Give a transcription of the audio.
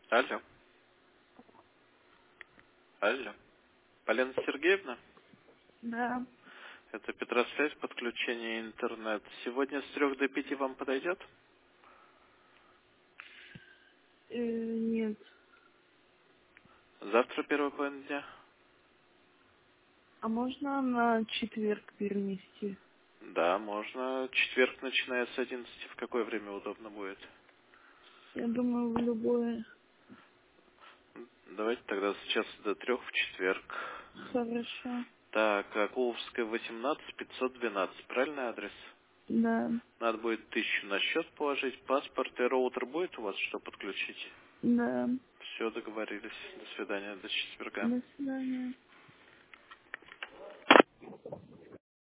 Алло. Алло. Полина Сергеевна? Да. Это Петросвязь, подключение интернет. Сегодня с 3 до 5 вам подойдет? Нет. Завтра первый половина дня? А можно на четверг перенести? Да, можно. Четверг, начиная с 11. В какое время удобно будет? Я думаю, в любое. Давайте тогда сейчас до 3 в четверг. Хорошо. Так, Акуловская, 18, 512. Правильный адрес? Да. Надо будет 1000 на счет положить. Паспорт и роутер будет у вас, что подключить? Да. Все, договорились. До свидания, до четверга. До свидания.